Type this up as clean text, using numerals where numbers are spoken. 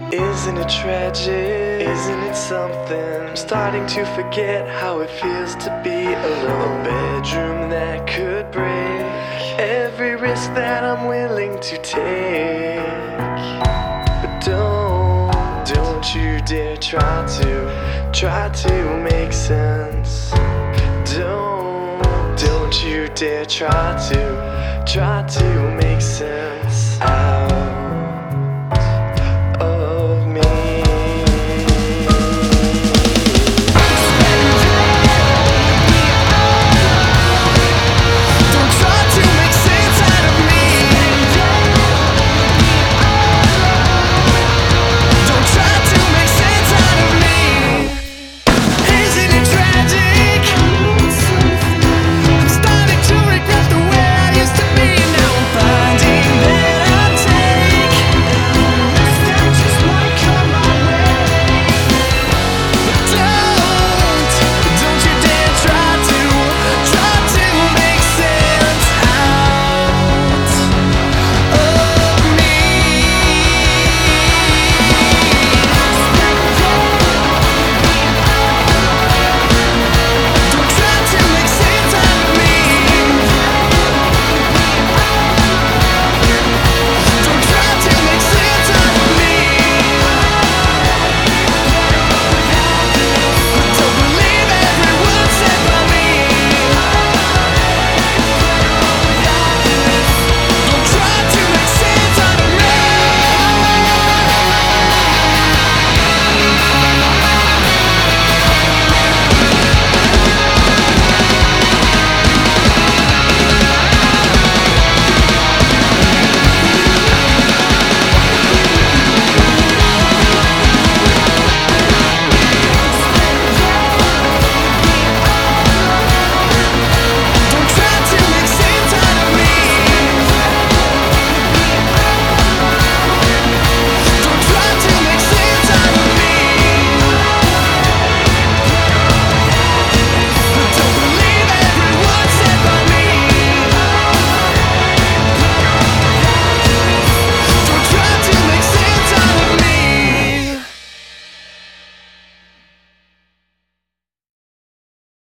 Isn't it tragic? Isn't it something? I'm starting to forget how it feels to be alone. A bedroom that could break. Every risk that I'm willing to take. But don't you dare try to make sense. Don't you dare try to make sense.